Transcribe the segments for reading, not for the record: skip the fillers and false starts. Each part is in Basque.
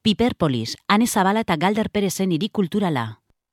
Piperpolis, Ane Zabala eta Galder Perezen hiri kulturala.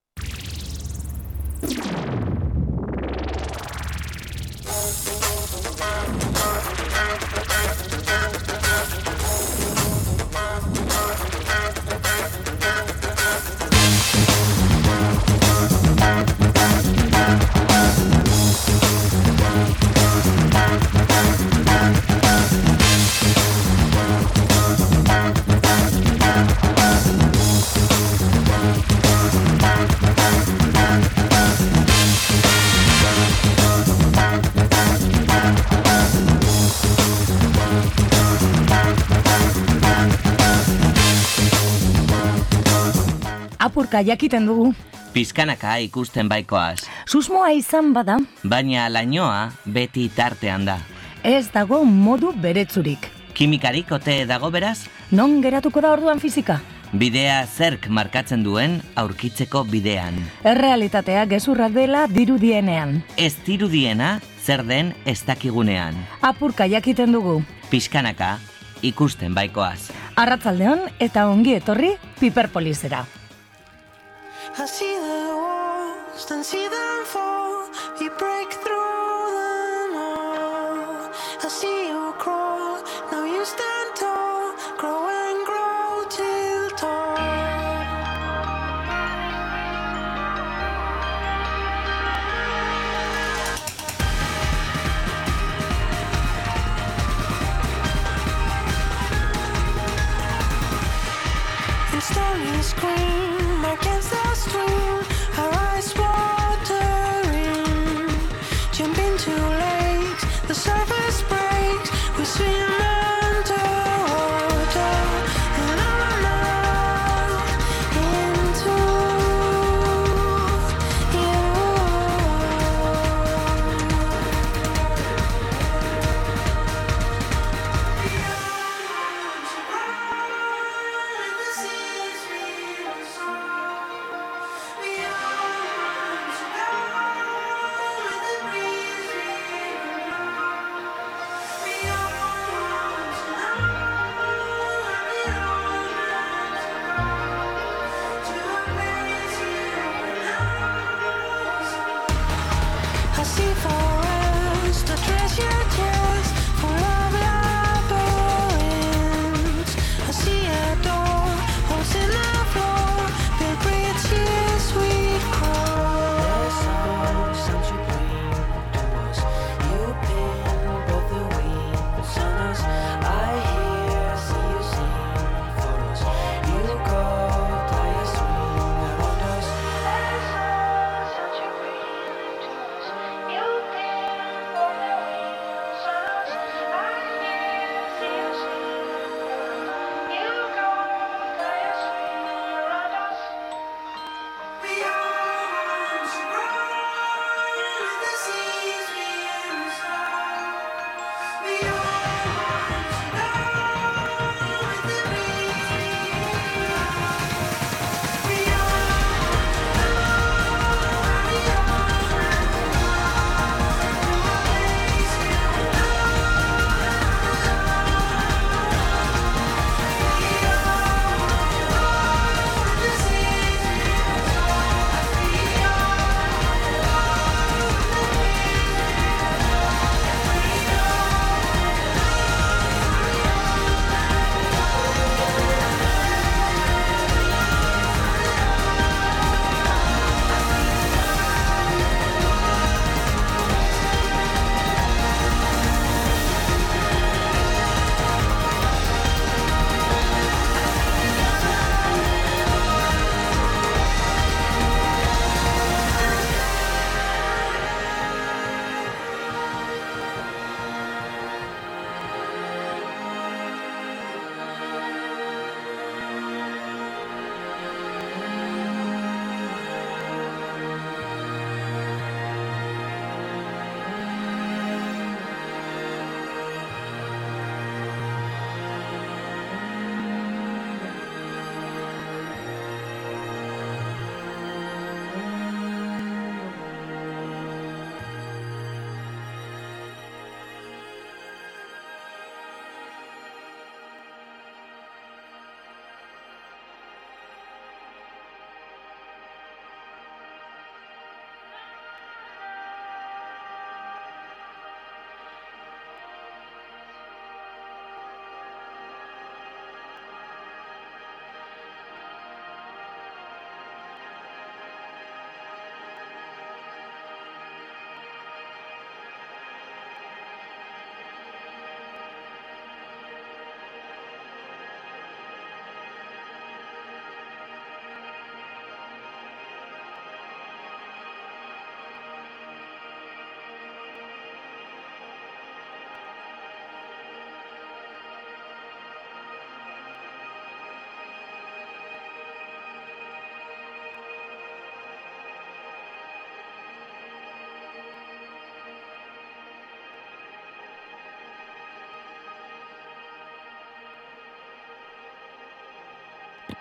Apurka jakiten dugu. Pizkanaka ikusten baikoaz. Susmoa izan bada. Baina lainoa beti tartean da. Ez dago modu beretzurik. Kimikarik ote dago beraz? Non geratuko da orduan fizika? Bidea zerk markatzen duen aurkitzeko bidean. Errealitatea gezurra dela dirudienean. Ez dirudiena zer den ez dakigunean. Apurka jakiten dugu. Pizkanaka ikusten baikoaz. Arratsaldeon eta ongi etorri Piperpolisera. I see the walls, then see them fall. We break through them all. I see you crawl, now you stand tall. Grow and grow till tall. And stormy scream against the stream, our eyes watering. Jump into lakes, the surface breaks. We swim underwater and on into you. The seas we saw.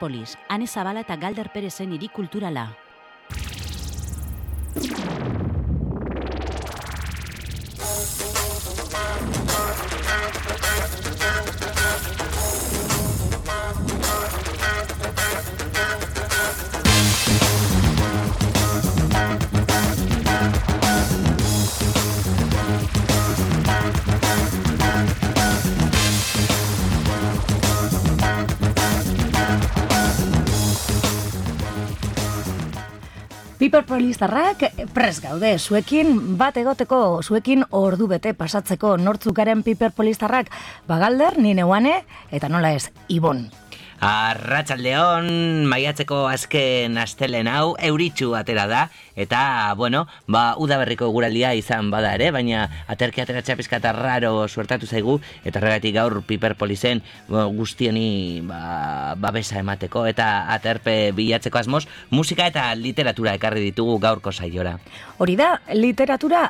Piperpolis, Ane Zabala eta Galder Perezen hiri kulturala. Piperpolistarrak prest gaude, zuekin bat egoteko, zuekin ordu bete pasatzeko nortzuk garen Piperpolistarrak, Galder, ni Neuane, eta nola ez, Ibon. Arratsaldeon, maiatzeko azken astelehen hau euritsu atera da, eta, udaberriko eguraldia izan bada ere, baina ateratxa pizkat raro suertatu zaigu, eta horregatik gaur Piperpolisen guztioni babesa emateko, eta aterpe bilatzeko asmoz, musika eta literatura ekarri ditugu gaurko saiora. Hori da, literatura,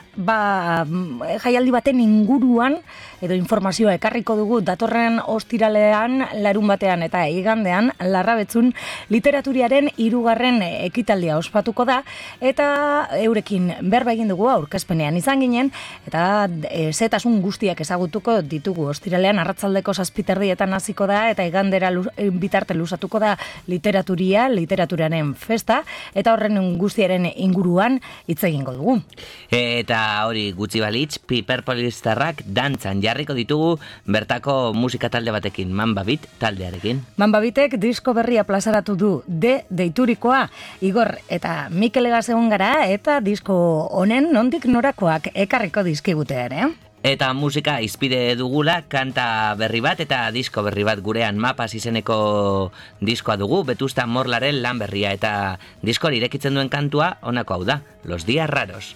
jaialdi baten inguruan, edo informazioa ekarriko dugu datorren ostiralean, larun batean eta igandean, Larrabetzun literaturiaren 3. ekitaldia ospatuko da, eta eurekin berba egin dugu aurkezpenean izan ginen, eta zetasun guztiak ezagutuko ditugu ostiralean, arratsaldeko 7:00 hasiko da, eta igandera bitarte luzatuko da literaturaren festa, eta horren guztiaren inguruan hitz egingo dugu. Eta hori gutxi balitz, Piperpolistarrak dantzan jarriko ditugu bertako musika talde batekin, Manbabit taldearekin. Manbabitek disko berria plazaratu du deiturikoa, Igor eta Mikel egaz egon gara, eta disko honen nondik norakoak ekarriko dizkigute ere. Eta musika izpide dugula, kanta berri bat eta disko berri bat gurean Mapas izeneko diskoa dugu, Vetusta Morlaren lan berria, eta diskori irekitzen duen kantua honako hau da, Los Días Raros.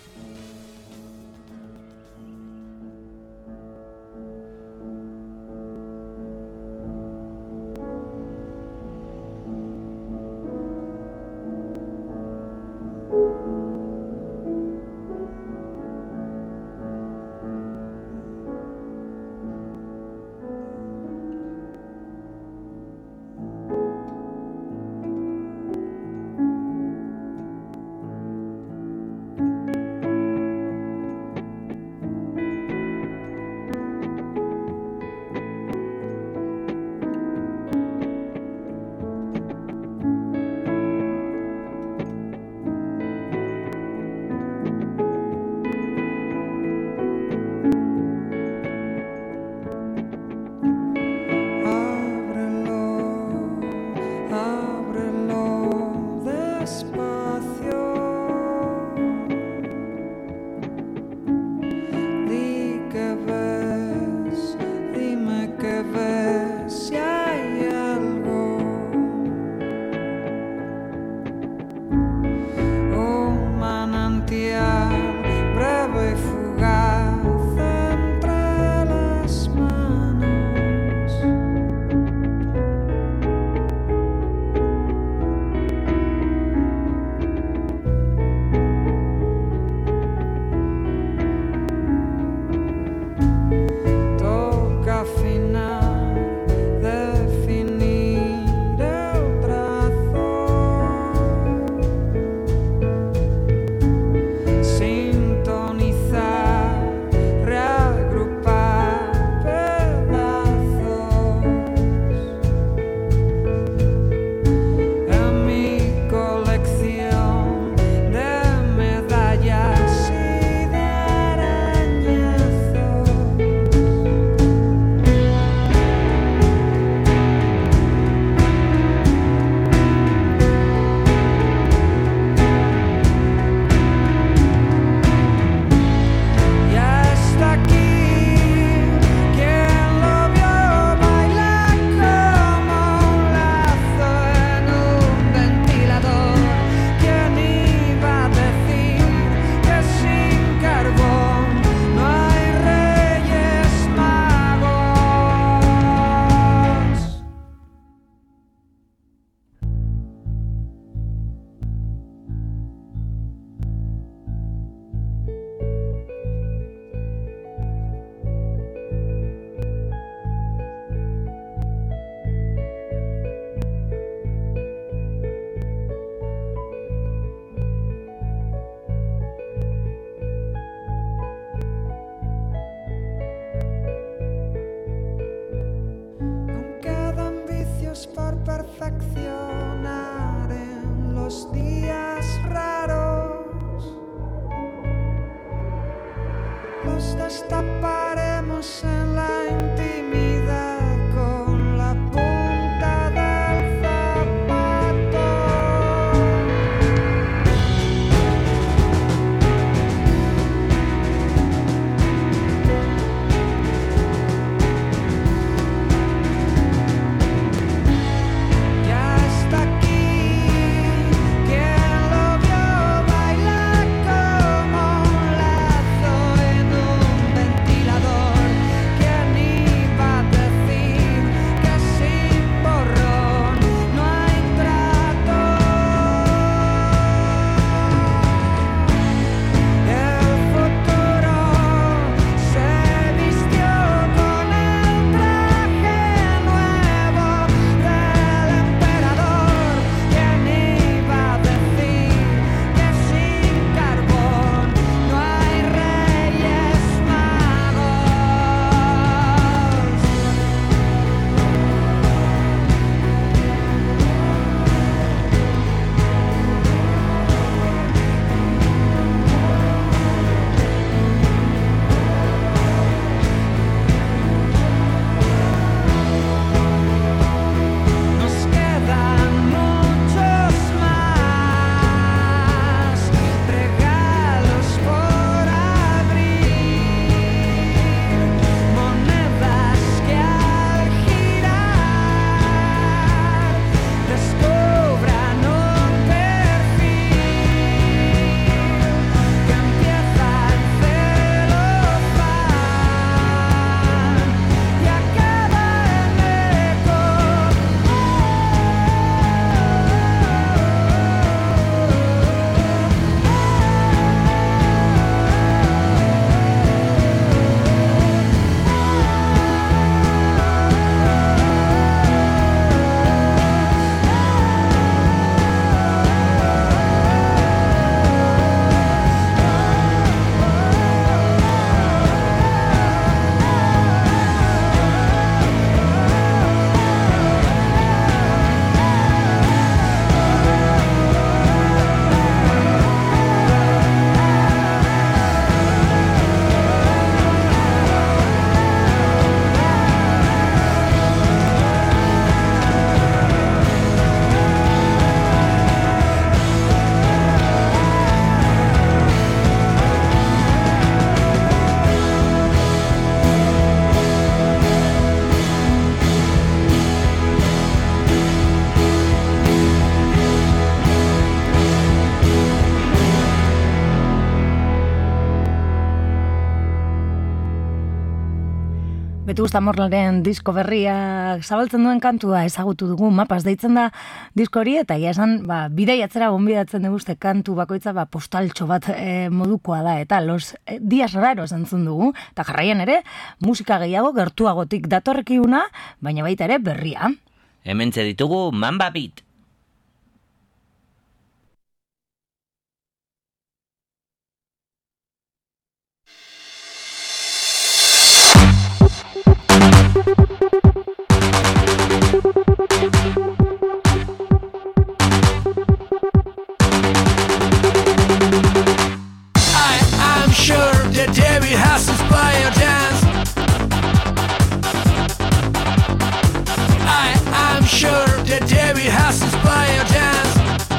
reaccionar en los días raros. Los destaparemos en la intimidad con la punta del zapato. Ya está aquí quien lo vio bailar como un lazo en un ventilador. ¿Quién iba a decir que sin borrón no hay trato? El futuro se vistió con el traje nuevo del emperador. ¿Quién iba a decir que sin carbón no hay reyes magos? Nos quedan muchos más regalos por abrir, monedas que al girar descubran un perfil que empieza en celofán y acaba en eco. Betu Zamorlaren disko berria zabaltzen duen kantua ezagutu dugu, Mapas deitzen da disko hori, eta ia esan, bidaiatzera gonbidatzen diguzte kantu bakoitza, postaltxo bat modukoa da, eta los días raros entzun dugu, eta jarraian ere, musika gehiago gertuagotik datorrekiguna, baina baita ere berria. Hementxe ditugu Mamba Beat. I'm sure that David has inspired dance. I'm sure that David has inspired dance.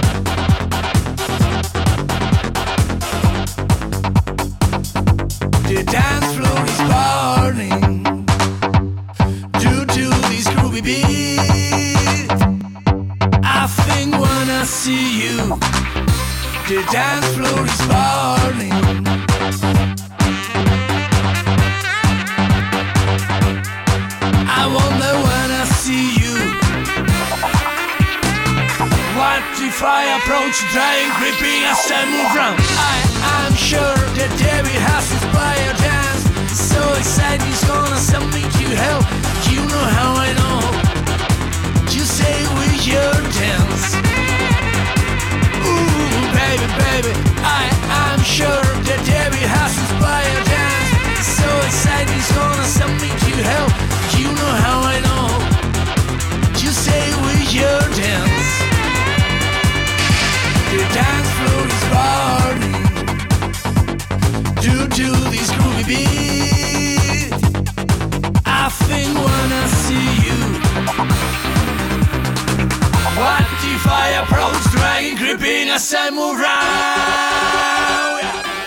The dance floor is burning due to this groovy beat. I think when I see you, the dance floor is burning. I wonder when I see you, what if I approach, trying creeping as I move round? I'm sure that David has inspired dance. So excited he's gonna send me to hell. You know how I know. You say with your dance. Ooh, baby, baby, I'm sure that David has inspired dance. So excited he's gonna send me to hell. You know how I know. You say with your dance. dragging, creeping as I move round.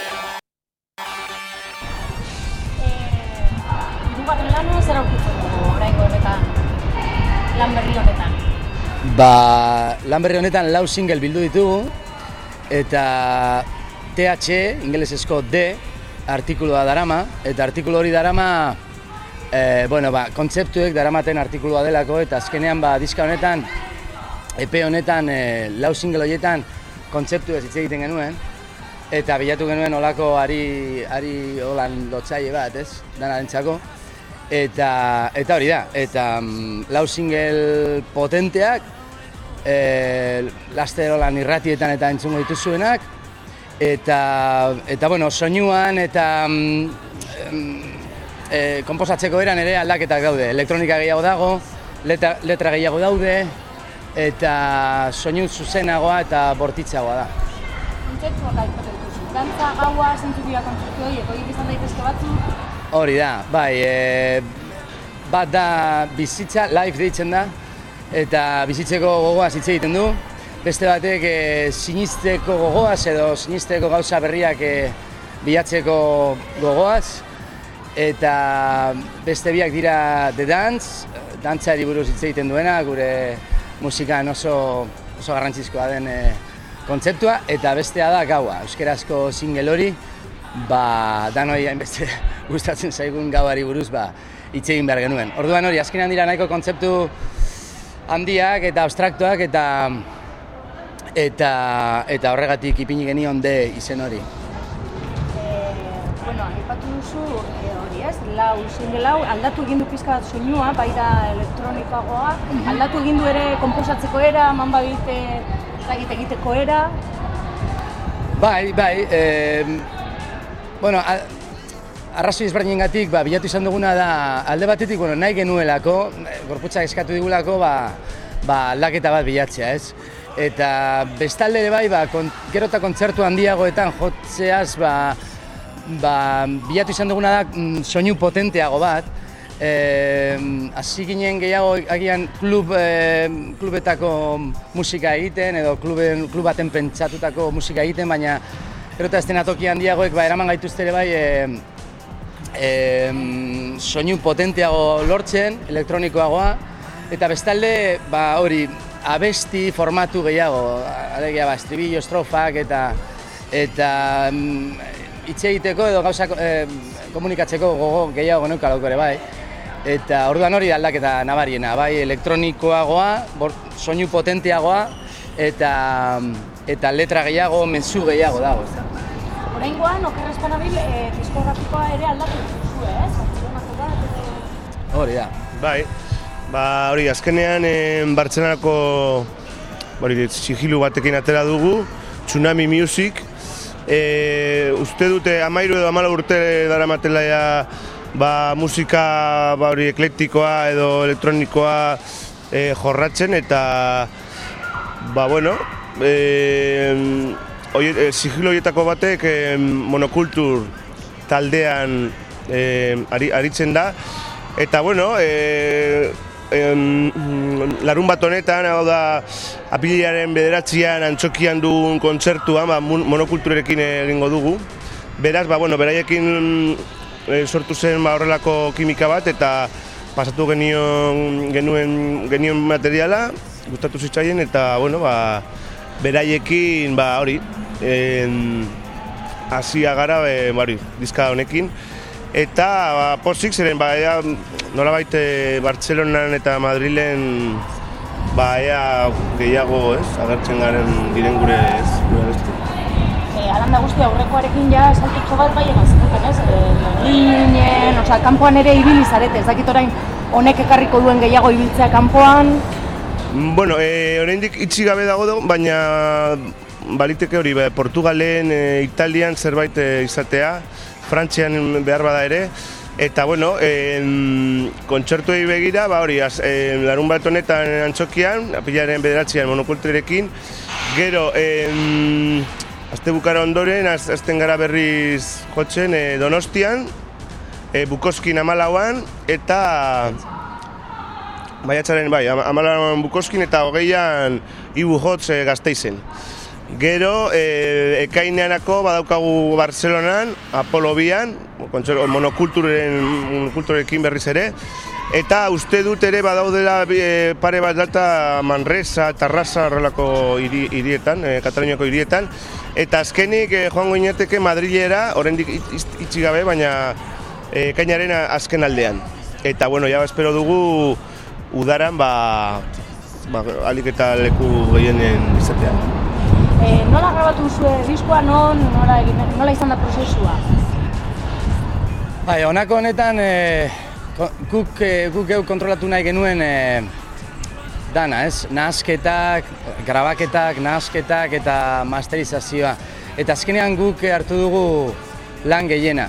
Hirugarren lana zer aurkitzen dugu oraingo honetan, lan berri honetan? Lan berri honetan 4 single bildu ditugu, eta TH, ingelesezko D, artikulua darama, eta artikulu hori darama, kontzeptuek daramaten artikulua delako, eta azkenean diska honetan, EP honetan, 4 single horietan, kontzeptu ez hitz egiten genuen, eta bilatu genuen olako ari holan lotzaile bat, ez, danarentzako. Eta hori da, eta 4 single potenteak, laster holan irratietan eta entzungo dituzuenak, eta soinuan eta konposatzeko eran ere aldaketak daude. Elektronika gehiago dago, letra gehiago daude, eta soinu zuzenagoa eta bortitzagoa da. Kontzeptuak aipatu dituzu. Dantza, gaua, zeintzuk dira kontzeptu horiek, horiek izan daitezke batzuk? Hori da, bat da bizitza, live deitzen da, eta bizitzeko gogoaz hitz egiten du. Beste batek sinisteko gogoaz edo sinisteko gauza berriak bilatzeko gogoaz. Eta beste biak dira The Dance, dantzari buruz hitz egiten duena, gure musikan oso garrantzizkoa den kontzeptua, eta bestea da gaua, euskerazko single hori, danoi hainbeste gustatzen zaigun gauari buruz hitz egin behar genuen. Orduan hori, azkenean dira nahiko kontzeptu handiak eta abstraktuak eta horregatik ipini genion D izen hori. Aipatu duzu hori ez, 4 single hau, aldatu egin du pizka bat soinua, bai da elektronikoagoa, aldatu egin du ere konposatzeko era, eman badite egiteko era. Bai, arrazoi ezberdinengatik bilatu izan duguna da alde batetik nahi genuelako, gorputzak eskatu digulako aldaketa bat bilatzea, ez? Eta bestalde ere bai, gero eta kontzertu handiagoetan jotzeaz bilatu izan duguna da soinu potenteago bat. Hasi ginen gehiago agian klubetako musika egiten edo klub baten pentsatutako musika egiten, baina gero eta eszenatoki handiagoek eraman gaituzte ere bai soinu potenteago lortzen, elektronikoagoa, eta bestalde hori abesti formatu gehiago, alegia estribillo, estrofak eta hitz egiteko edo gauzak komunikatzeko gogo gehiago geneukalako ere bai. Eta orduan hori aldaketa nabariena, bai elektronikoagoa, soinu potenteagoa eta letra gehiago, mezu gehiago dago. Oraingoan, okerrez panabil, diskografikoa ere aldatu duzu, ez? Hori da. Bai, hori azkenean Bartzelonako sigilu batekin atera dugu, Tsunami Music. Uste dute 13 edo 14 urte daramatela musika eklektikoa edo elektronikoa jorratzen, eta sigilo horietako batek monokultur taldean aritzen da, eta larun bat honetan, hau da, apirilaren 9an Antzokian dugun kontzertua monokulturekin egingo dugu. Beraz, beraiekin sortu zen horrelako kimika bat, eta pasatu genuen materiala, gustatu zitzaien, eta beraiekin hasia gara diska honekin. Eta pozik ziren, nolabait Bartzelonan eta Madrilen gehiago agertzen garen diren gure beste. Alanda guzti aurrekoarekin saltutxo bat bai eman zituten, ez? Berlinen, kanpoan ere ibili zarete, ez dakit orain honek ekarriko duen gehiago ibiltzea kanpoan? Oraindik itxi gabe dago, baina baliteke hori, Portugalen, Italian zerbait izatea, Frantzian behar bada ere, eta kontzertuei begira, larun bat honetan Antzokian, apirilaren 9an monokulturekin, gero astebukara ondoren, azten gara berriz jotzen Donostian, Bukoskin 14an, eta Maiatzaren, bai, 14 Bukoskin eta 20an Ibu Hotz Gasteizen. Gero, ekaineanako badaukagu Barcelonan, Apolo 2an, monokulturekin berriz ere, eta uste dut ere badaudela pare bat data Manresa, Tarrasa, horrelako hirietan, Kataluniako hirietan, eta azkenik joango inateke Madrilera, oraindik itxi gabe, baina ekainaren azken aldean. Eta, bueno, ja espero dugu udaran, alik eta leku gehienen izatea. Nola grabatu zuen diskoa, nola izan da prozesua? Bai, honako honetan guk geu kontrolatu nahi genuen dana, ez? Nahasketak, grabaketa eta masterizazioa. Eta azkenean guk hartu dugu lan gehiena.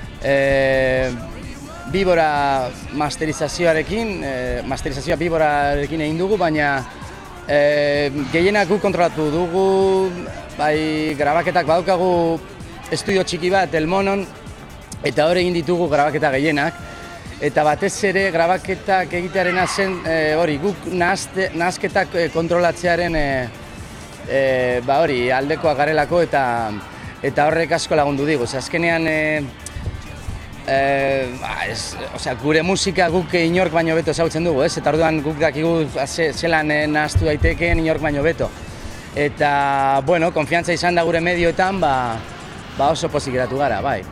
Bibora masterizazioa Biborarekin egin dugu, baina gehienak guk kontrolatu dugu, bai grabaketak badaukagu estudio txiki bat El Monon, eta hor egin ditugu grabaketa gehienak. Eta batez ere grabaketak egitearena zen guk nahasketak kontrolatzearen aldekoak garelako eta horrek asko lagundu digu. Azkenean gure musika guk inork baino beto ezagutzen dugu, ez? Eta orduan guk dakigu zelan nahastu daitekeen inork baino beto. Eta, bueno, konfiantza izan da gure medioetan, oso pozik geratu gara, bai.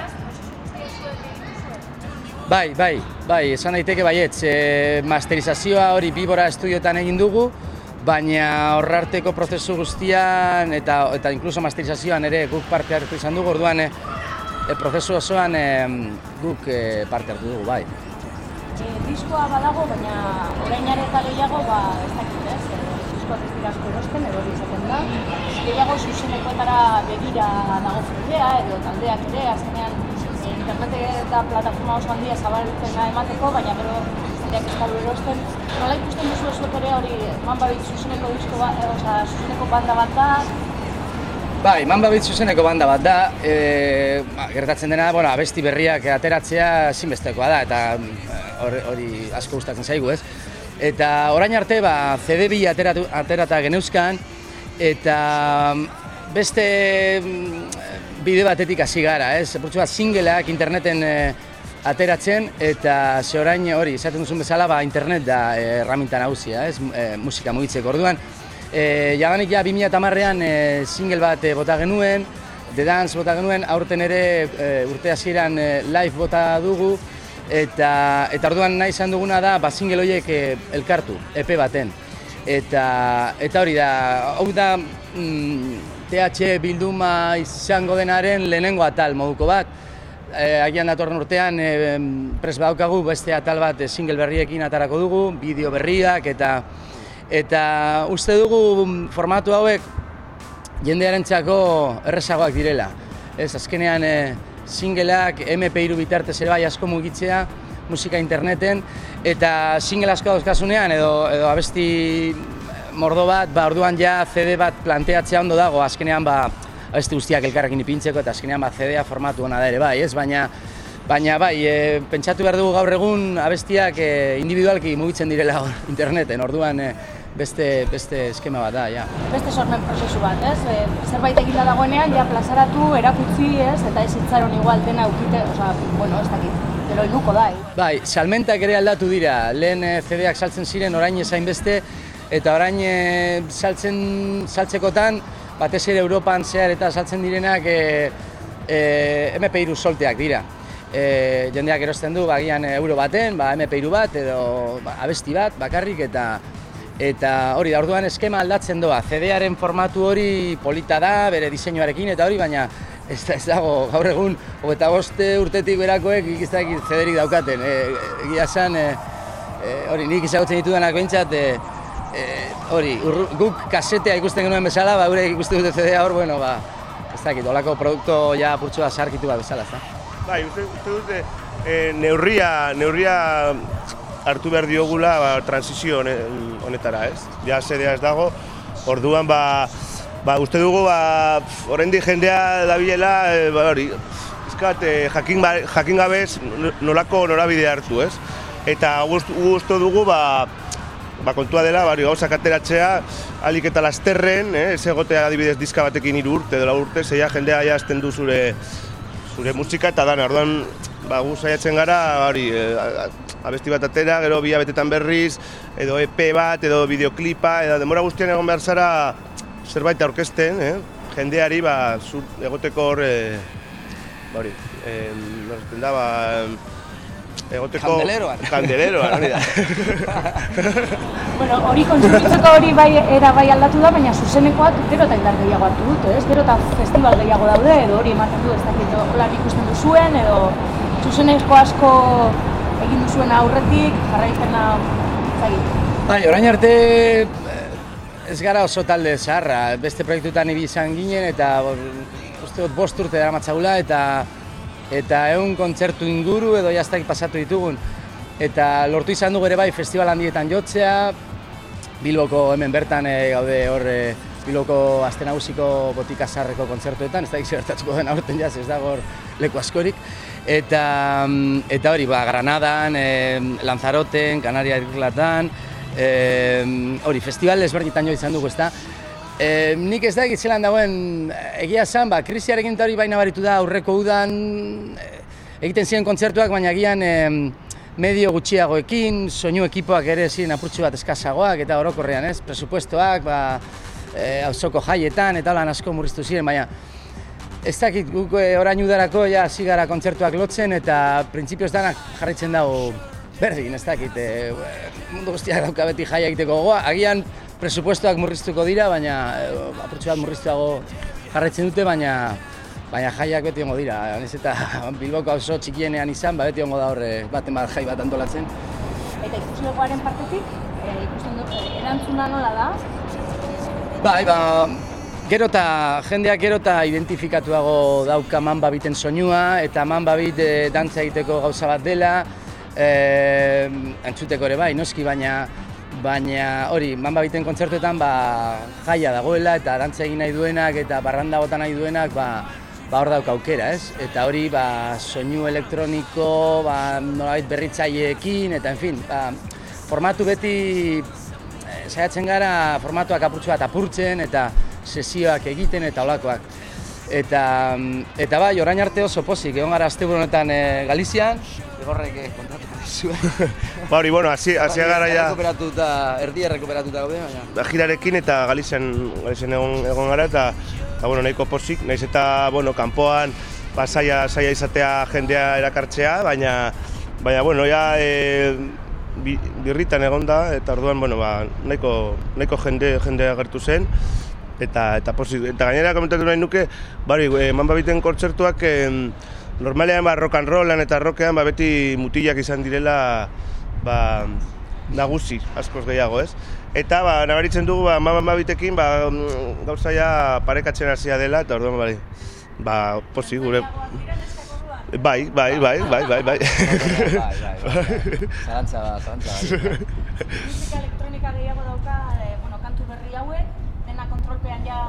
Bai, esan daiteke baietz. Masterizazioa hori Bibora estudioetan egin dugu, baina horrarteko prozesu guztian eta inkluso masterizazioan ere guk parte hartu izan dugu, orduan prozesu osoan guk parte hartu dugu, bai. Diskoa badago, baina orain eta gehiago, ez dakit, ez? Diskoak ez dira asko erosten, edo hori izaten da. Gehiago zuzenekoetara begira dago jendea, edo taldeak ere, azkenean internet eta plataforma oso handia zabaltzena emateko, baina gero jendeak ez dago erosten. Nola ikusten duzu zuek ere hori, Manbabit zuzeneko disko bat, zuzeneko banda bat da? Bai, Manbabit zuzeneko banda bat da, gertatzen dena, abesti berriak ateratzea ezinbestekoa da, eta hori asko gustatzen zaigu, ez? Eta orain arte, CD-bi aterata geneuzkan, eta beste bide batetik hasi gara, ez? Burtsu bat singleak interneten ateratzen, eta ze orain hori, esaten duzun bezala, internet da erraminta nagusia, ez? Musika mugitzeko orduan. Jadanik 2010ean single bat bota genuen, The Dance bota genuen, aurten ere urte hasieran live bota dugu, eta orduan nahi izan duguna da single horiek elkartu, EP baten. Eta hori da, hau da TH bilduma izango denaren lehenengo atal moduko bat. Agian datorren urtean prest badaukagu beste atal bat single berriekin atarako dugu, bideo berriak eta uste dugu formatu hauek jendearentzako errezagoak direla. Ez, azkenean singleak MP3 bitartez ere bai asko mugitzea musika interneten, eta single asko dauzkasunean edo abesti mordo bat, orduan ja CD bat planteatzea ondo dago, azkenean abesti guztiak elkarrekin ipintzeko eta azkenean CD-a formatu hona da ere bai, ez? Baina bai, pentsatu behar dugu gaur egun abestiak individualki mugitzen direla interneten, orduan beste eskema bat da, ja. Beste sormen prozesu bat, ez? Zerbait eginda dagoenean, ja plazaratu, erakutzi, ez? Eta ez itzaron igual dena eukite, ez dakit, gero helduko da. Bai, salmentak ere aldatu dira, lehen CD-ak saltzen ziren orain ezain beste, eta orain saltzekotan, batez ere Europan zehar eta saltzen direnak MP3 solteak dira. Jendeak erosten du, agian euro baten, MP3 bat edo abesti bat, bakarrik, eta hori da, orduan eskema aldatzen doa. CD-aren formatu hori polita da, bere diseinuarekin eta hori, baina ez dago gaur egun 25 urtetik berakoek ikiztak CD-rik daukaten. Egia esan, hori nik izagutzen ditudanak behintzat, hori, guk kasetea ikusten genuen bezala, eurek ikusten dute CD-a hor, ez dakit, olako produktu ja purtsua sarkitu bat bezala, ez da. Bai, uste dute neurria hartu behar diogula transizio honetara, ez? Ja CD-a ez dago, orduan uste dugu oraindik jendea dabilela, hori, jakin gabez nolako norabide hartu, ez? eta gustu dugu kontua dela, gauzak ateratzea, alik eta lasterren, ez egotea adibidez diska batekin 3 urte edo 4 urte, zeia jendea ja azten du zure musika eta dana, orduan gu saiatzen gara, abesti bat atera, gero 2 hilabetetan berriz, edo EP bat, edo bideoklipa, edo denbora guztian egon behar zara zerbait aurkezten, jendeari egoteko hor, egoteko... Kandeleroan, hori da. Bueno, hori kontsumitzeko hori bai aldatu da, baina zuzenekoak gero eta indar gehiago hartu dute, ez? Gero eta festival gehiago daude, edo hori ematen du, ez dakit, holan ikusten duzuen, edo zuzeneko asko egin duzuen aurretik, jarraipena, zagit. Orain arte ez gara oso talde zaharra, beste proiektutan izan ginen, eta uste dut 5 urte dara matzagula, eta 100 kontzertu inguru edo jaztak pasatu ditugun. Eta lortu izan dugu ere bai festival handietan jotzea, Bilboko hemen bertan gaude hor Bilboko Aste Nagusiko Botika Zaharreko kontzertuetan, ez da gertatuko den aurten jaz, ez dago hor leku askorik. Eta hori, Granadan, Lanzaroten, Kanaria Irlatan, hori, festival ezberditan jo izan dugu, ez da. Nik ez da egitzelan dagoen egia esan, krisiarekin eta hori baina baritu da aurreko udan egiten ziren kontzertuak, baina agian medio gutxiagoekin, soinu ekipoak ere ziren apurtxu bat eskazagoak eta orokorrean, ez? Presupuestoak, auzoko jaietan eta holan asko murriztu ziren, baina ez dakit guk orain udarako hasi gara kontzertuak lotzen eta printzipioz danak jarraitzen dago berdin, ez dakit, mundu guztiak dauka beti jaia egiteko gogoa, agian presupuestoak murriztuko dira, baina apurtxu bat murriztuago jarraitzen dute, baina jaiak beti ongo dira. Naiz eta Bilboko auzo txikienean izan, beti ongo da horre baten bat jai bat antolatzen. Eta ikuslegoaren partetik, ikusten dut, erantzuna nola da? Gero eta identifikatuago dauka Mamba Beaten soinua, eta Mamba Beat dantza egiteko gauza bat dela, entzuteko ere bai, noski, baina hori, Mamba Beaten kontzertuetan jaia dagoela eta dantza egin nahi duenak eta barranda bota nahi duenak hor dauka aukera, ez? Eta hori soinu elektroniko, nolabait berritzaileekin, eta en fin, formatu beti saiatzen gara formatuak apurtxu bat apurtzen eta sesioak egiten eta olakoak. Eta orain arte oso pozik, egon gara asteburu honetan Galizian, Igorrek kontatu zuen. Hori, hasia gara ja... Erdia errekuperatuta gaude, baina... Girarekin eta Galizian egon gara eta nahiko pozik, nahiz eta kanpoan saia izatea jendea erakartzea, baina birritan egon da eta orduan nahiko jende agertu zen. Eta gainera komentatu nahi nuke, Mamba Beaten kontzertuak normalean rock and rollan eta rockean beti mutilak izan direla nagusi askoz gehiago, ez? Eta nabaritzen dugu Mamba Beatekin gauza ja parekatzen hasia dela eta orduan posi gure... Bai. Zarantza. Musika elektronika gehiago dauka, kantu berri hauek, dena kontrolpean ja...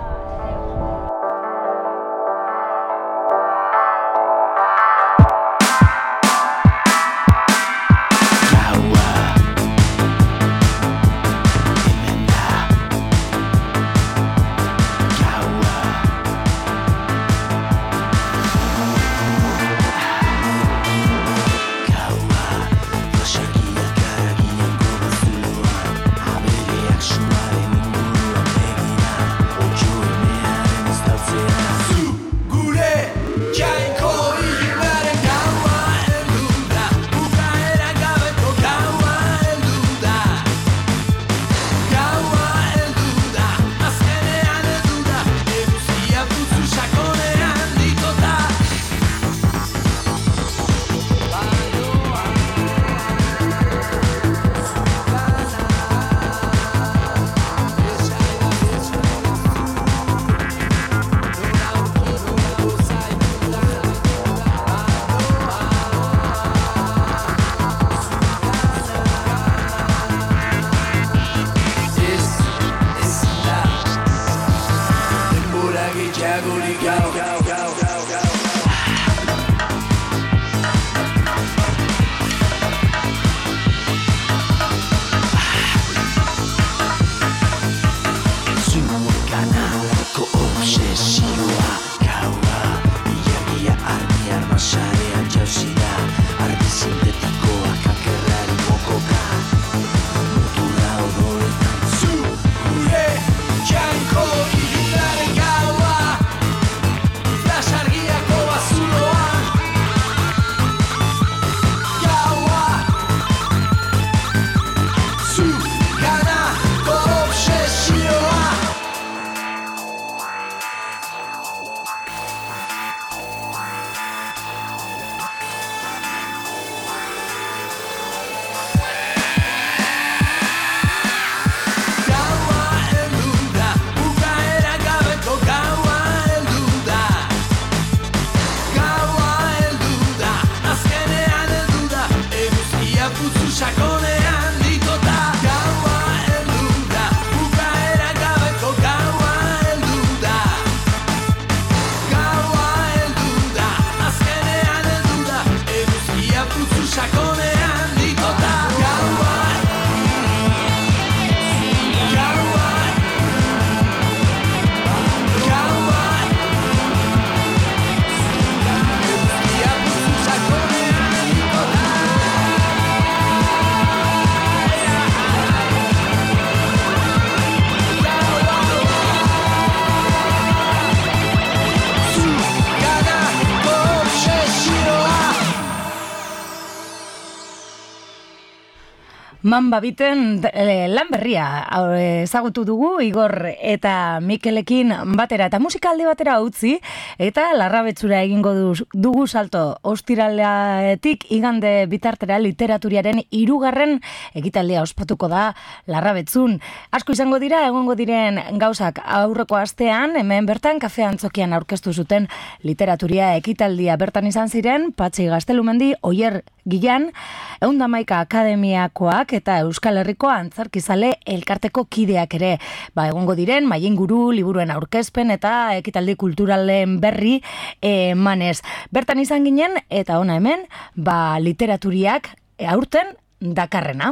Man babiten lan berria ezagutu dugu Igor eta Mikelekin batera eta musikalde batera utzi eta Larrabetzura egingo dugu salto. Ostiraletik igande bitartera literaturiaren 3. ekitaldia ospatuko da Larrabetzun. Asko izango dira egongo diren gauzak. Aurreko astean hemen bertan Kafe Antzokian aurkeztu zuten literaturia ekitaldia. Bertan izan ziren Patxi Gaztelumendi, Oier Gilan, 111 akademiakoak eta Euskal Herriko Antzarkizale elkarteko kideak ere. Egongo diren maienguru, liburuen aurkezpen eta ekitaldi kulturalen berri emanez. Bertan izan ginen eta ona hemen, literaturiak aurten dakarrena.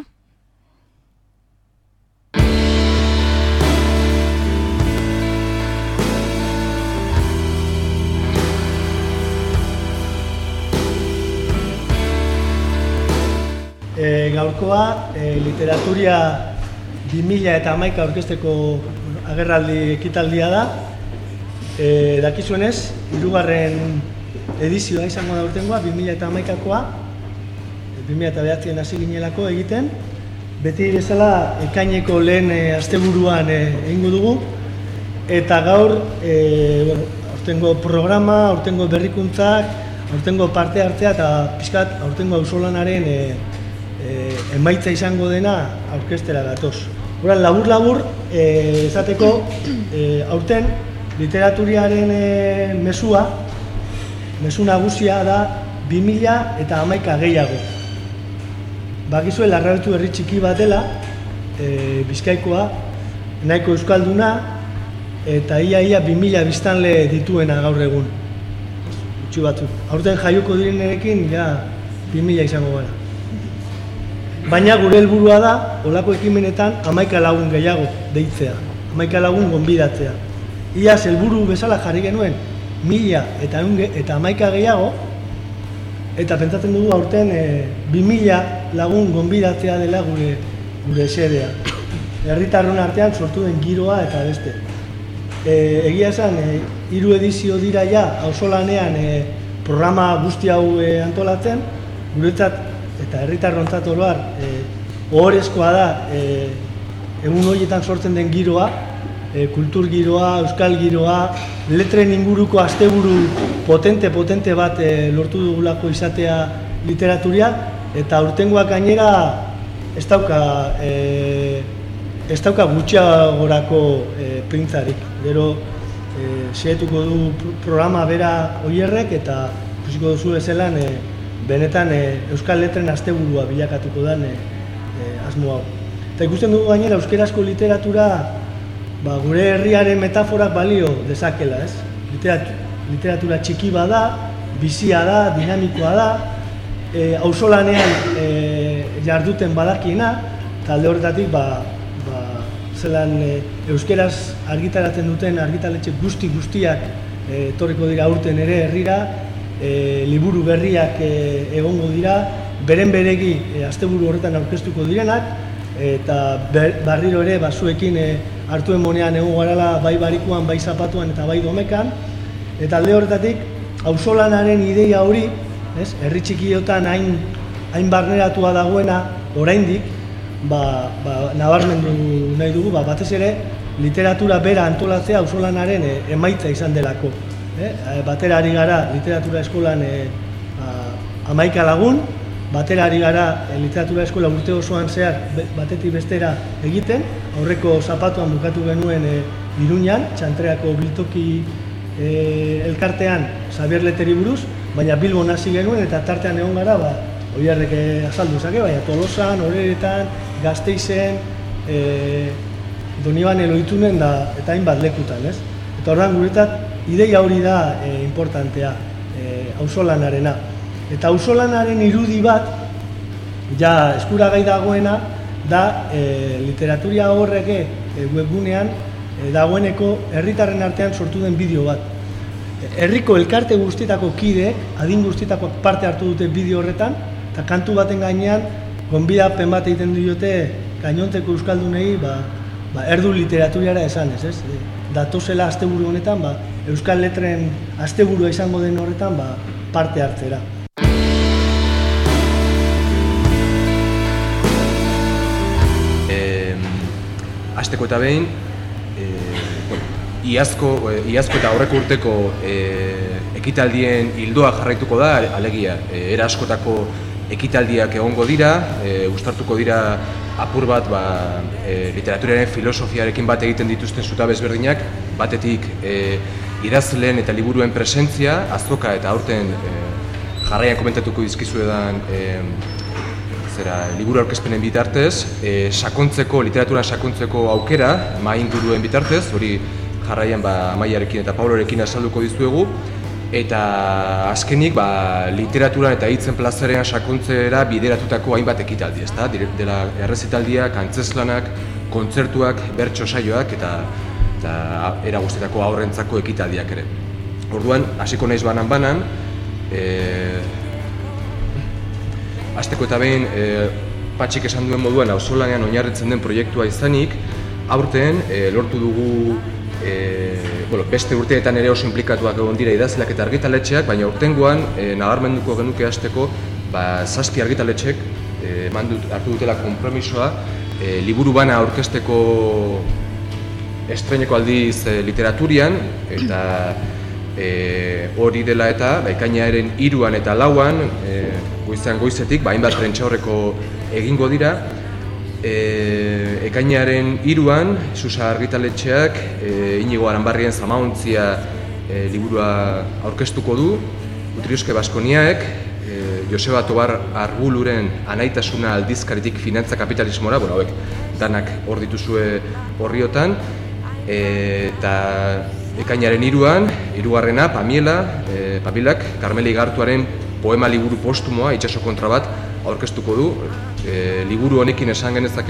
Gaurkoa literaturia 2011 aurkezteko agerraldi ekitaldia da. Dakizuenez, 3. edizioa izango da urtengoa, 2011koa, 2009an hasi ginelako egiten. Beti bezala ekaineko lehen asteburuan egingo dugu. Eta gaur, aurtengo programa, aurtengo berrikuntzak, aurtengo parte hartzea eta pixkat aurtengo auzolanaren emaitza izango dena aurkeztera gatoz. Horan, labur-labur, esateko, aurten literaturiaren mezu nagusia da 2011 gehiago. Bakizue Larrabetzu herri txiki bat dela, Bizkaikoa, nahiko euskalduna, eta ia 2000 biztanle dituena gaur egun. Gutxi batzuk. Aurten jaioko direnerekin, 2000 izango gara. Baina gure helburua da, olako ekimenetan 11 lagun gehiago deitzea, 11 lagun gonbidatzea. Iaz helburu bezala jarri genuen 1000 eta 11 gehiago, eta pentsatzen dugu aurten 2000 lagun gonbidatzea dela gure xedea. Herritarron artean sortu den giroa eta beste. Egia esan, 3 edizio dira auzolanean programa guzti hau antolatzen, guretzat eta herritarrontzat oroar ohorezkoa da egun horietan sortzen den giroa, kultur giroa, euskal giroa, letren inguruko asteburu potente bat lortu dugulako izatea literaturia, eta aurtengoak gainera ez dauka gutxiagorako printzarik. Gero xehetuko du programa bera Oierrek eta ikusiko duzu ezelan benetan euskal letren asteburua bilakatuko den asmo hau. Eta ikusten dugu gainera euskerazko literatura gure herriaren metaforak balio dezakela, ez? Literatura txiki bada, bizia da, dinamikoa da, auzolanean jarduten badakiena, eta alde horretatik zelan euskeraz argitaratzen duten argitaletxe guztiak etorriko dira aurten ere herrira, liburu berriak egongo dira, beren beregi asteburu horretan aurkeztuko direnak, eta barriro ere zuekin hartu emonean egon garala bai barikuan, bai zapatuan eta bai domekan, eta alde horretatik auzolanaren ideia hori, herri txikiotan hain barneratua dagoena oraindik, nabarmendu nahi dugu, batez ere literatura bera antolatzea auzolanaren emaitza izan delako. Batera ari gara literatura eskolan 11 lagun, batera ari gara literatura eskola urte osoan zehar batetik bestera egiten, aurreko zapatuan bukatu genuen Iruñan, Txantreako biltoki elkartean Xabier Leteri buruz, baina Bilbon hasi genuen eta tartean egon gara, Oierrek azaldu zake, baina Tolosan, Oreretan, Gasteizen, Donibane Loitunen eta hainbat lekutan, ez? Eta horren guretzat, ideia hori da importantea, auzolanarena. Eta auzolanaren irudi bat, eskuragai dagoena, da literaturia horreke webgunean dagoeneko herritarren artean sortu den bideo bat. Herriko elkarte guztietako kideek, adin guztietako parte hartu dute bideo horretan, eta kantu baten gainean, gonbidapen bat egiten diote gainontzeko euskaldunei, erdu literaturiara esanez, ez? Datozela asteburu honetan, euskal letren asteburua izango den horretan, parte hartzera. hasteko eta behin, iazko eta aurreko urteko ekitaldien ildoa jarraituko da, alegia, era askotako ekitaldiak egongo dira, uztartuko dira apur bat literaturaren filosofiarekin bat egiten dituzten zutabe ezberdinak, batetik idazleen eta liburuen presentzia, azoka eta aurten jarraian komentatuko dizkizuedan liburu aurkezpenen bitartez, literaturan sakontzeko aukera, mahai inguruen bitartez, hori jarraian Amaiarekin eta Paulorekin azalduko dizuegu, eta azkenik literaturan eta hitzen plazarean sakontzera bideratutako hainbat ekitaldi, ezta? Dela errezitaldiak, antzeslanak, kontzertuak, bertso saioak eta era guztietako haurrentzako ekitaldiak ere. Orduan, hasiko naiz banan-banan, hasteko eta behin, Patxik esan duen moduan auzolanean oinarritzen den proiektua izanik, aurten lortu dugu beste urteetan ere oso inplikatuak egon dira idazleak eta argitaletxeak, baina urtengoan nabarmenduko genuke hasteko 7 argitaletxek hartu dutela konpromisoa liburu bana aurkezteko estreineko aldiz literaturian, eta hori dela eta ekainaren 3 eta 4 goizetik hainbat prentsaurreko egingo dira. Ekainaren 3 Susa argitaletxeak Inigo Aranbarrien Zamaontzia liburua aurkeztuko du, Utrioske Baskoniaek Joseba Tobar Arguluren Anaitasuna aldizkaritik finantza kapitalismora, hauek danak hor dituzue horriotan, eta ekainaren 3 hirugarrena Pamilak Karmeli Gartuaren poema liburu postumoa Itxaso kontra bat aurkeztuko du. Liburu honekin esan genezake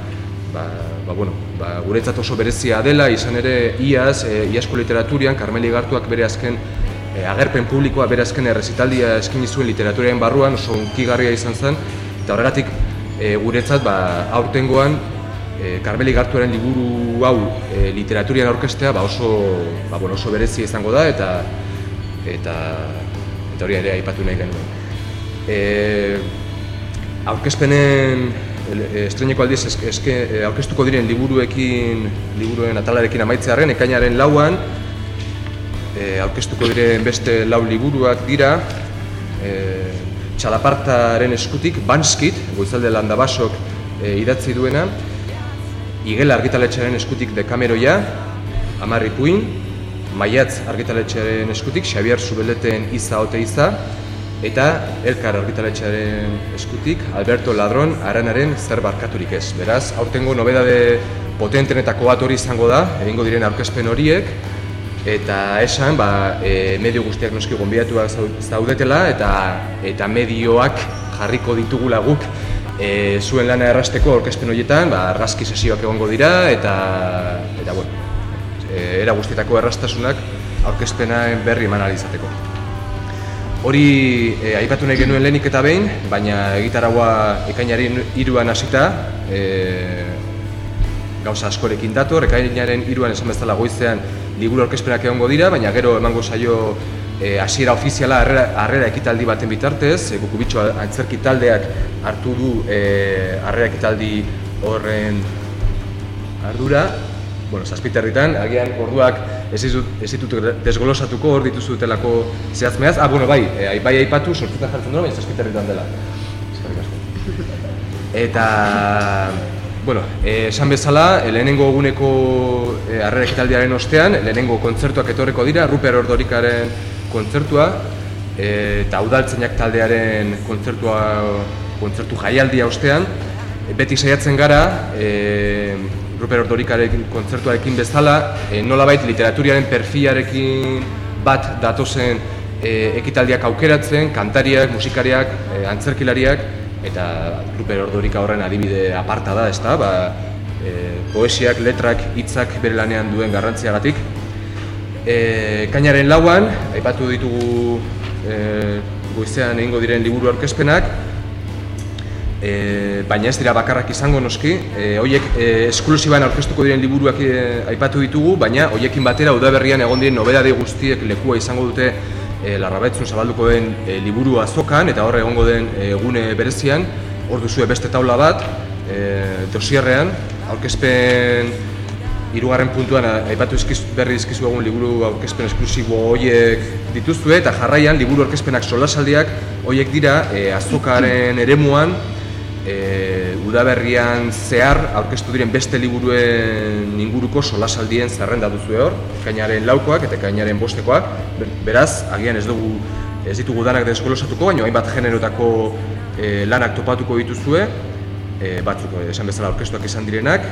guretzat oso berezia dela, izan ere iazko literaturian Karmeli Gartuak bere azken agerpen publikoa, bere azken errezitaldia eskaini zuen literaturaren barruan oso hunkigarria izan zen, eta horregatik guretzat aurtengoan Karmeli Gartuaren liburu hau literaturian aurkeztea oso berezia izango da, eta hori ere aipatu nahi genuen. Aurkezpenen estreineko aldiz aurkeztuko diren liburuen atalarekin amaitzearren, ekainaren 4 aurkeztuko diren beste 4 liburuak dira, Txalapartaren eskutik Banskit, Goizalde Landabasok idatzi duena, Igel argitaletxearen eskutik Dekameroia, Amar Ipuin, Maiatz argitaletxearen eskutik Xabier Zubeleten Iza Ote Iza, eta Elkar argitaletxearen eskutik Alberto Ladron Aranaren Zer barkaturik ez. Beraz, aurtengo nobedade potentenetako bat hori izango da, egingo diren aurkezpen horiek, eta esan, medio guztiak noski gonbidatuak zaudetela, eta medioak jarriko ditugula guk zuen lana errasteko aurkezpen horietan, argazki sesioak egongo dira, eta era guztietako errastasunak aurkezpenaren berri eman ahal izateko. Hori aipatu nahi genuen lehenik eta behin, baina egitaragua ekainaren 3 hasita gauza askorekin dator. Ekainaren 3 esan bezala goizean liburu aurkezpenak egongo dira, baina gero emango zaio hasiera ofiziala harrera ekitaldi baten bitartez. Gukubitxo antzerki taldeak hartu du harrera ekitaldi horren ardura. 7:00 agian orduak ez ditut desgolosatuko, hor dituzutelako zehazmeaz. Bai aipatu, sortzuta jartzen duen, baina 7:00 dela. Eskerrik asko. Eta, esan bezala, lehenengo eguneko harrera ekitaldiaren ostean, lehenengo kontzertuak etorreko dira, Ruper Ordorikaren kontzertua, eta Udaltzainak taldearen kontzertu jaialdia ostean. Beti saiatzen gara, Ruper Ordorikaren kontzertuarekin bezala, nolabait literaturiaren perfilarekin bat datozen ekitaldiak aukeratzen, kantariak, musikariak, antzerkilariak, eta Ruper Ordorika horren adibide aparta da, ezta? Poesiak, letrak, hitzak bere lanean duen garrantziagatik. Ekainaren 4 aipatu ditugu goizean egingo diren liburu aurkezpenak, baina ez dira bakarrak izango noski. Horiek esklusiban aurkeztuko diren liburuak aipatu ditugu, baina horiekin batera udaberrian egon diren nobedade guztiek lekua izango dute Larrabetzun zabalduko den liburu azokan, eta hor egongo den egune berezian. Hor duzue beste taula bat, dosierrean, aurkezpen hirugarren puntuan aipatu berri dizkizu egun liburu aurkezpen esklusibo horiek dituzue eta jarraian liburu aurkezpenak solasaldiak horiek dira azokaren eremuan udaberrian zehar aurkeztu diren beste liburuen inguruko solasaldien zerrenda duzue hor, ekainaren 4koak eta ekainaren 5koak, beraz, agian ez ditugu danak deskolosatuko, baina hainbat generotako lanak topatuko dituzue, batzuk esan bezala aurkeztuak izan direnak,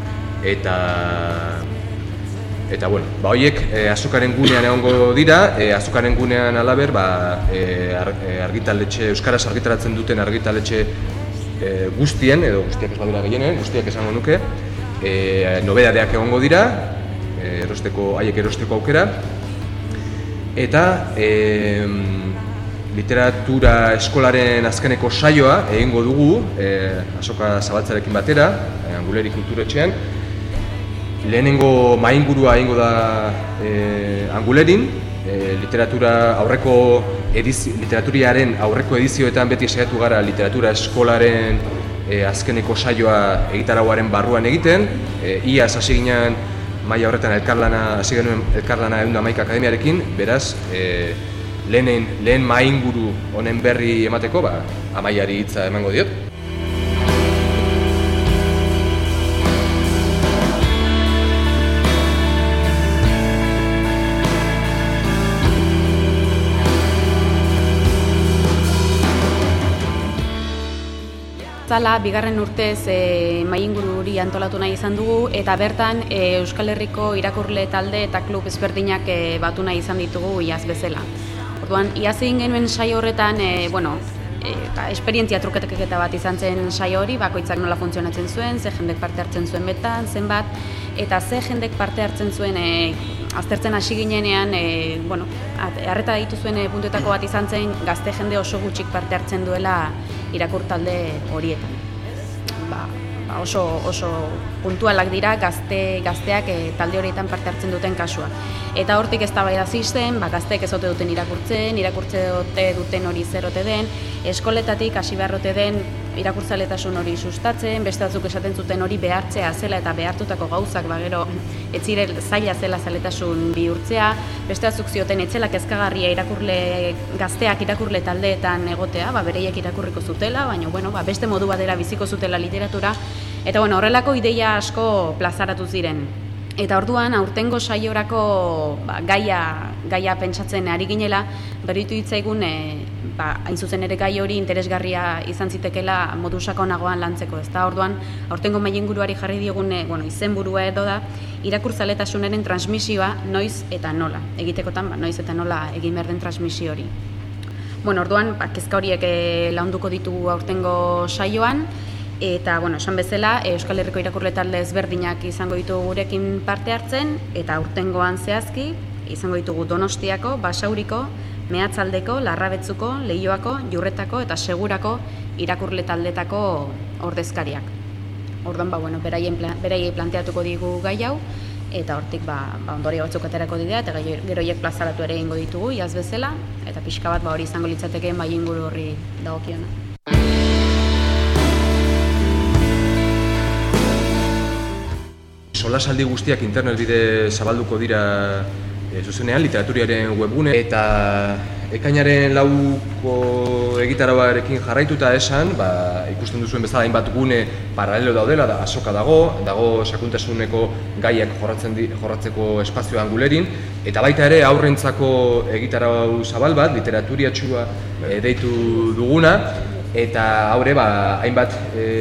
eta bueno, horiek azokaren gunean egongo dira, azokaren gunean alaber, argitaletxe, euskaraz argitaratzen duten argitaletxe guztien, edo guztiak ez badura gehienen, guztiak esango nuke, nobedadeak egongo dira, haiek erosteko aukera, eta literatura eskolaren azkeneko saioa egingo dugu, azoka zabaltzarekin batera, Anguleri kulturetxean. Lehenengo maingurua egingo da Angulerin, literaturiaren aurreko edizioetan beti saiatu gara literatura eskolaren azkeneko saioa egitarauaren barruan egiten. Iaz hasi ginen maila horretan hasi genuen elkarlana 111 akademiarekin, beraz lehen mainguru honen berri emateko, Amaiari hitza emango diot. Zala, bigarren urtez mainguru hori antolatu nahi izan dugu eta bertan Euskal Herriko irakurle talde eta klub ezberdinak batu nahi izan ditugu iaz bezala. Orduan, iaz egin genuen saio horretan, esperientzia truketeketa bat izan zen saio hori, bakoitzak nola funtzionatzen zuen, ze jendek parte hartzen zuen betan, zenbat, eta ze jendek parte hartzen zuen aztertzen hasi ginenean, arreta ditu zuen puntuetako bat izan zen, gazte jende oso gutxik parte hartzen duela irakur talde horietan. Oso puntualak dira gazteak talde horietan parte hartzen duten kasua. Eta hortik eztabaida zisten, gazteek ez ote duten irakurtze duten hori zer ote den, eskoletatik hasi behar ote den irakurtzaletasun hori sustatzen, beste batzuk esaten zuten hori behartzea zela eta behartutako gauzak gero ez ziren zaila zela zaletasun bihurtzea, beste batzuk zioten etzela kezkagarria gazteak irakurle taldeetan egotea, bereiek irakurriko zutela, baina beste modu batera biziko zutela literatura, eta horrelako ideia asko plazaratu ziren. Eta orduan, aurtengo saiorako gaia pentsatzen ari ginela, berritu hitzaigun, hain zuzen ere gai hori interesgarria izan zitekela modu sakonagoan lantzeko. Orduan, aurtengo mailenguruari jarri diogun izenburua edo da, irakurtzaletasunaren transmisioa noiz eta nola. Egitekotan, noiz eta nola egin behar den transmisio hori. Orduan, kezka horiek launduko ditugu aurtengo saioan, eta, esan bezala, Euskal Herriko irakurle talde ezberdinak izango ditugu gurekin parte hartzen, eta aurtengoan zehazki, izango ditugu Donostiako, Basauriko, Meatzaldeko, Larrabetzuko, Leioako, Jurretako eta Segurako irakurle taldetako ordezkariak. Orduan, beraiei planteatuko digu gai hau, eta hortik ondorio batzuk aterako dira, eta gero hiek plazaratu ere egingo ditugu, iaz bezala, eta pixka bat hori izango litzateke mailinguru horri dagokiona. Solasaldi guztiak internet bide zabalduko dira zuzenean, literaturiaren webgune, eta ekainaren 4ko egitarabarekin jarraituta esan, ikusten duzuen bezala hainbat gune paralelo daudela, azoka dago sakuntasuneko gaiak jorratzeko espazioa Angulerin, eta baita ere aurrentzako egitarau zabal bat, literaturiatxua deitu duguna, eta haure hainbat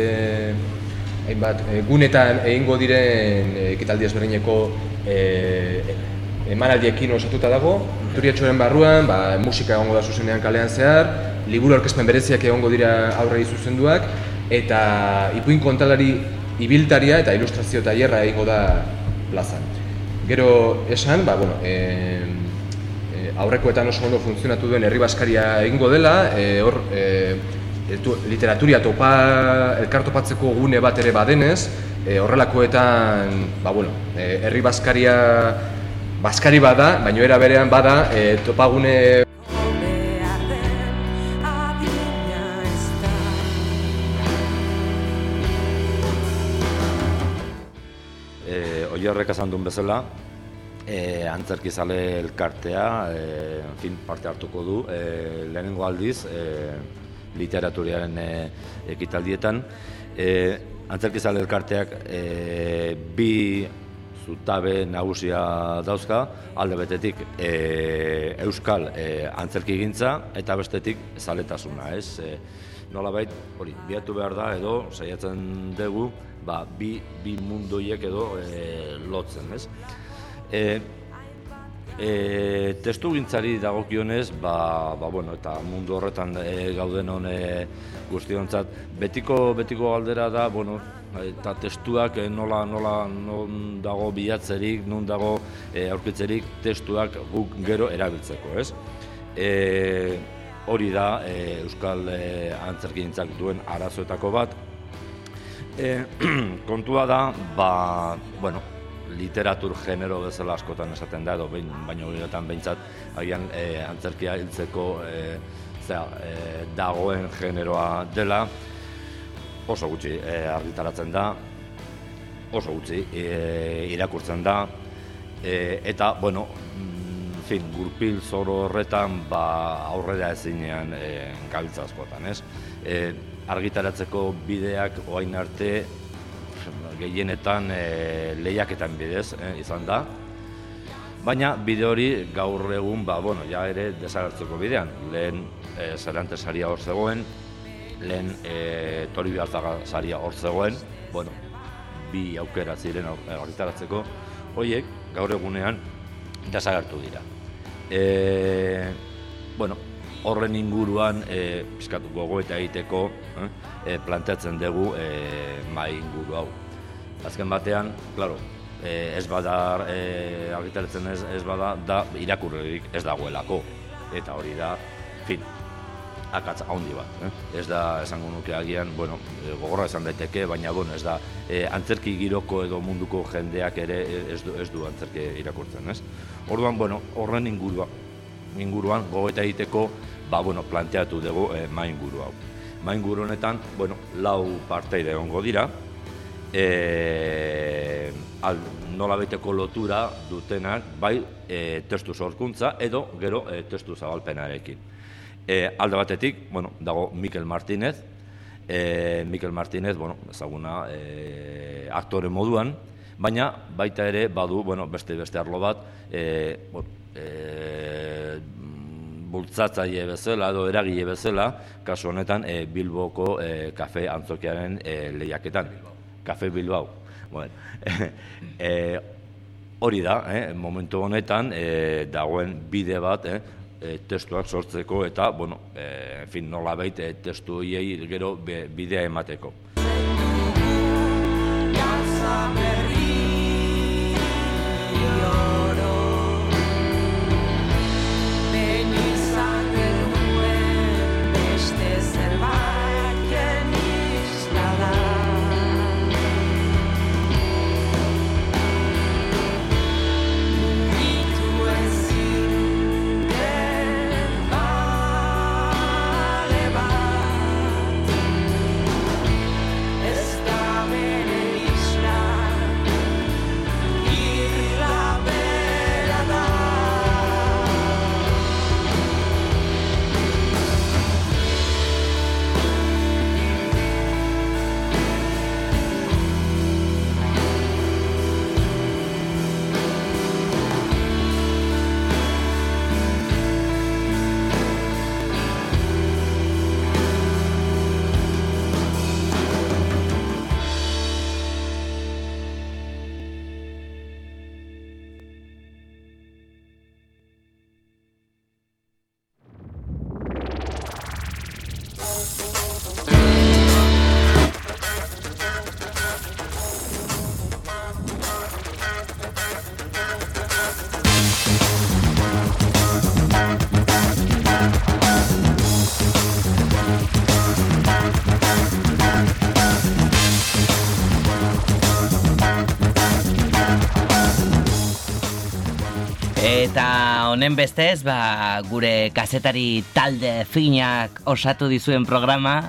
gunetan egingo diren ekitaldi ezberdineko emanaldiekin osatuta dago. Literaturiatxoaren barruan, musika egongo da zuzenean kalean zehar, liburu aurkezpen bereziak egongo dira aurrei zuzenduak, eta ipuin kontalari ibiltaria eta ilustrazio tailerra egingo da plazan. Gero esan, aurrekoetan oso ondo funtzionatu duen herri bazkaria egingo dela, hor literaturia elkartopatzeko gune bat ere badenez, horrelakoetan, herri bazkari bada, baina era berean bada topagune Oierrek esan duen bezala, antzerkizale elkartea, parte hartuko du, lehenengo aldiz, literaturiaren ekitaldietan. Antzerkizale elkarteak bi zutabe nagusia dauzka, alde betetik euskal antzerkigintza eta bestetik zaletasuna, ez? Nolabait, hori, biatu behar da edo saiatzen dugu, bi mundoiek edo lotzen, ez? Testugintzari dagokionez, eta mundu horretan gauden guztiontzat, betiko galdera da, eta testuak non dago bilatzerik, non dago aurkitzerik testuak guk gero erabiltzeko, ez? Hori da euskal antzerkigintzak duen arazoetako bat. Kontua da, literatur genero bezala askotan esaten da, edo baino horietan behintzat agian antzerkia hiltzeko dagoen generoa dela, oso gutxi argitaratzen da, oso gutxi irakurtzen da, eta, gurpil zoro horretan aurrera ezinean gabiltza askotan, ez? Argitaratzeko bideak orain arte gehienetan lehiaketan bidez izan da, baina bide hori gaur egun ere desagertzeko bidean. Lehen Cervantes saria hor zegoen, lehen Toribio Alzaga saria hor zegoen, bi aukera ziren argitaratzeko, horiek gaur egunean desagertu dira. Horren inguruan pizkatu gogoeta egiteko planteatzen dugu mai inguru hau. Azken batean, ez bada argitaratzen ez bada, da irakurririk ez dagoelako. Eta hori da, akatz handi bat. Ez da, esango nuke agian, gogorra esan daiteke, baina ez da, antzerki giroko edo munduko jendeak ere ez du antzerki irakurtzen, ez? Orduan, horren inguruan gogoeta egiteko, planteatu dugu mai inguru hau. Mai inguru honetan, 4 parteide egongo dira, nolabaiteko lotura dutenak, bai testu sorkuntza edo gero testu zabalpenarekin. Alde batetik, dago Mikel Martínez. Mikel Martínez, ezaguna aktore moduan, baina baita ere badu, beste arlo bat, bultzatzaile bezala edo eragile bezala, kasu honetan Bilboko kafe antzokiaren lehiaketan. Kafe Bilbao. Hori da, momentu honetan dagoen bide bat testuak sortzeko eta, nolabait testu horiei gero bidea emateko. Eta honen bestez, gure kazetari talde finak osatu dizuen programa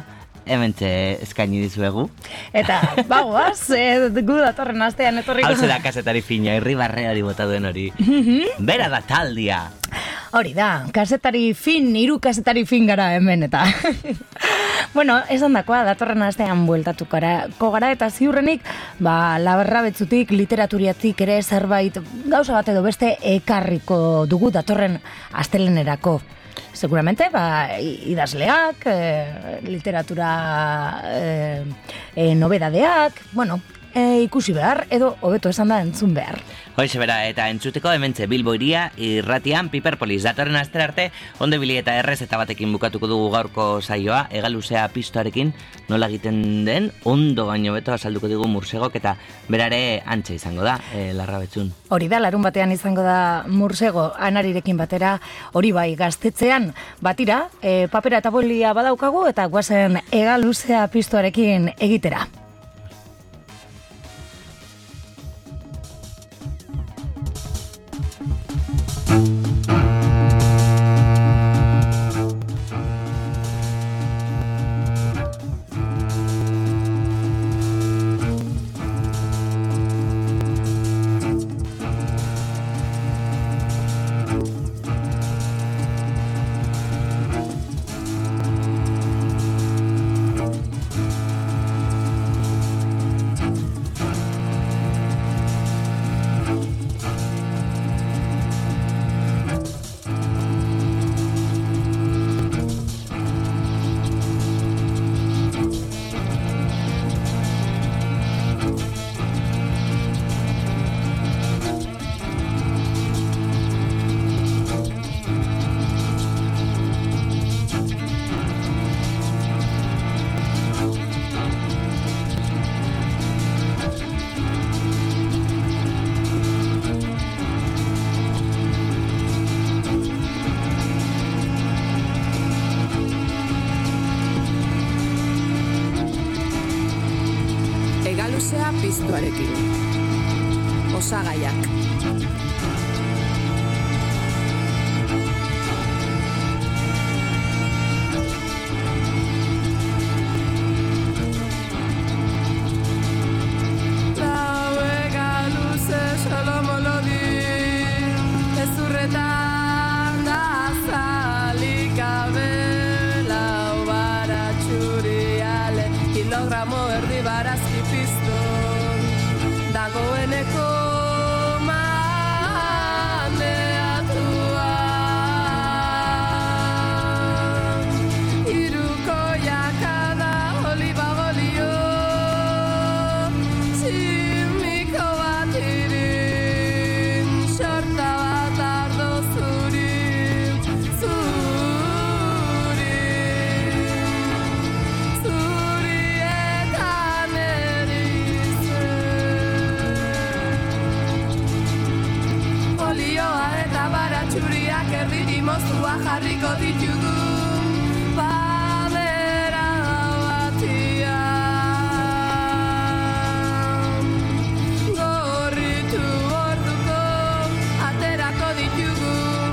hementxe eskaini dizuegu. Eta, bagoaz, gu datorren astean etorriko. Hau zera kasetari fina, irribarre hori bota duen hori. Bera da taldia. Hori da, kasetari fin, 3 kasetari fin gara hemen eta. Bueno, esan dakoa, datorren astean bueltatuko gara eta ziurrenik, labarra betzutik, literaturiatik ere zerbait gauza bat edo beste ekarriko dugu datorren astelenerako. Seguramente, idazleak, literatura nobedadeak, bueno, ikusi behar, edo hobeto esan da entzun behar. Hoxe bera, eta entzuteko hementxe Bilbo Hiria irratian Piperpolis. Datorren astera arte, onde bili eta errez eta batekin bukatuko dugu gaurko saioa, egaluzea pistoarekin nola egiten den, ondo baino beto azalduko digu Mursegok, eta berare antxe izango da, Larrabetzun. Hori da, larun batean izango da Mursego Anarirekin batera, hori bai gaztetzean batira, papera eta bolia badaukagu, eta guazen egaluzea pistoarekin egitera. Egaluzea piztuarekin. Osagaiak. Jarriko ditugu padera batian gorritu orduko aterako ditugu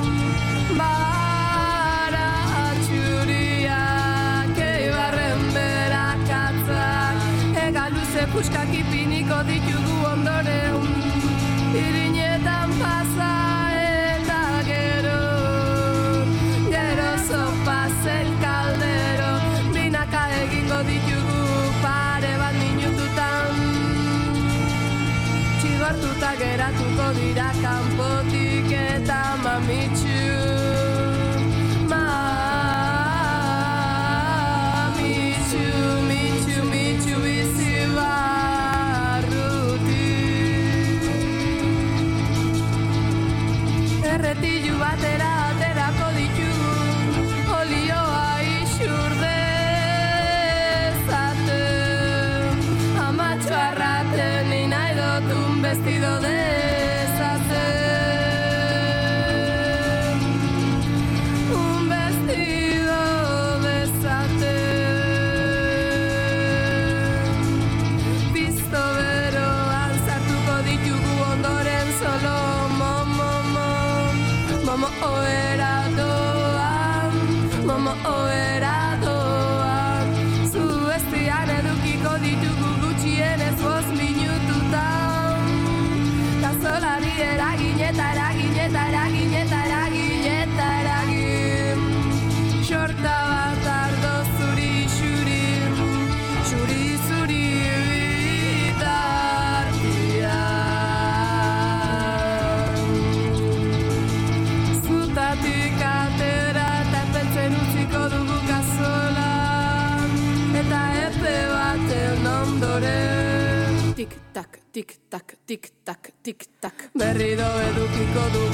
bara txuriak eibarren berakatzak egaluze puskak ipiniko ditugu ondoren irinetan pasa el caldero, binaka egingo ditugu pare bat minututan txigortuta geratuko dira kanpotik eta mamitxu mitxu bizi barruti erretilu batera aterako ditugu olioa isur dezaten amatxo arraten ni nahi dotun vestido dezaten un vestido dezaten pizto beroan sartuko ditugu ondoren solo momo oera doan, momo oera doan, zue Tik-tak, tik-tak, tik-tak, tik-tak. Berriro edukiko du